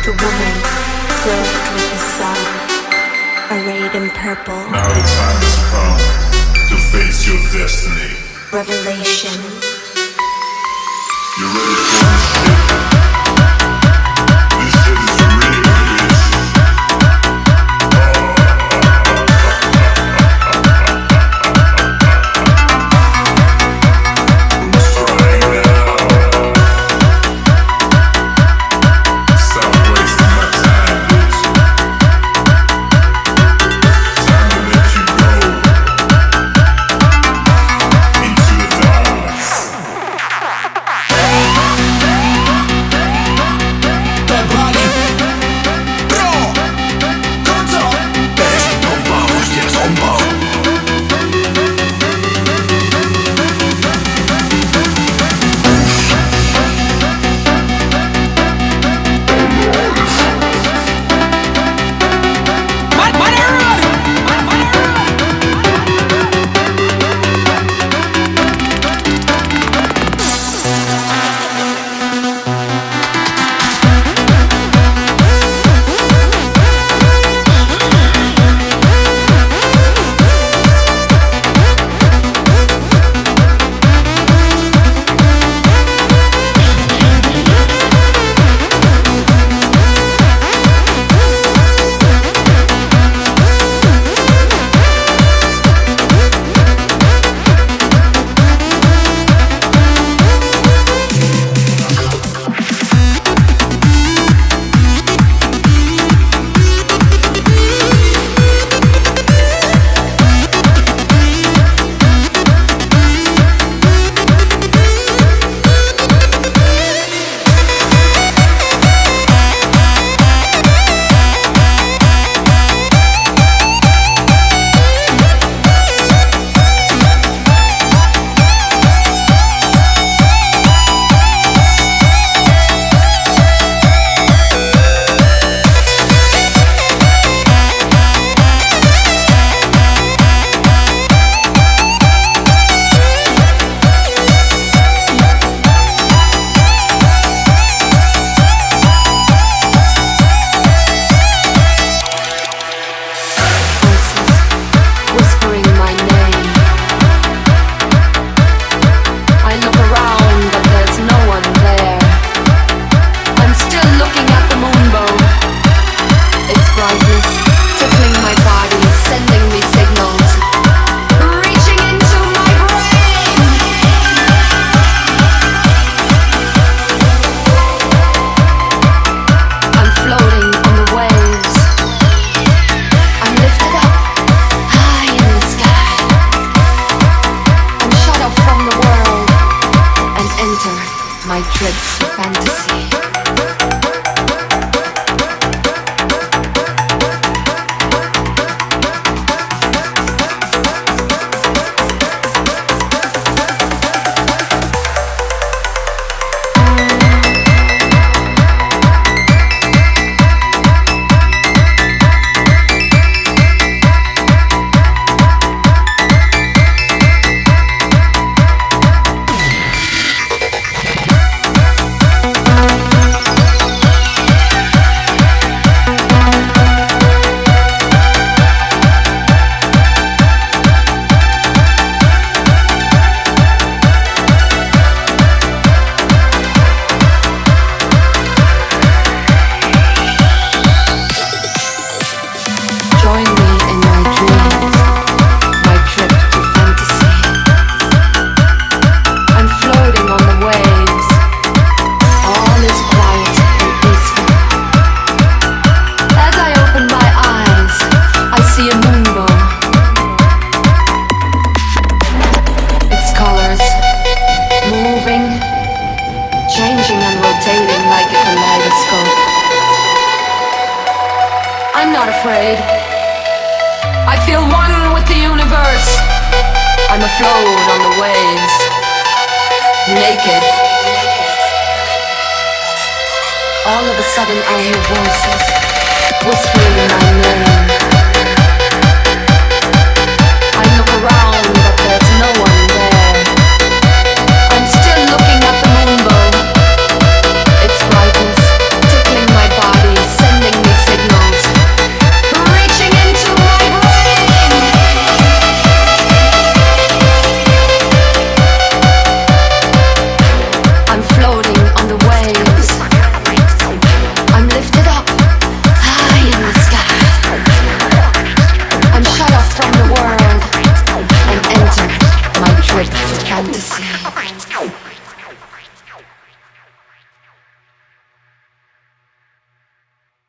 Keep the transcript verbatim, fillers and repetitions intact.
The woman clothed with the sun, arrayed in purple. Now the time has come to face your destiny. Revelation. You ready for this shit? This shit is real, bitch. Who's trying now? Stop wasting my time, bitch. Time to let you go into the darkness. My trips to fantasy. I'm not afraid. I feel one with the universe. I'm afloat on the waves, naked. All of a sudden I hear voices whispering my name.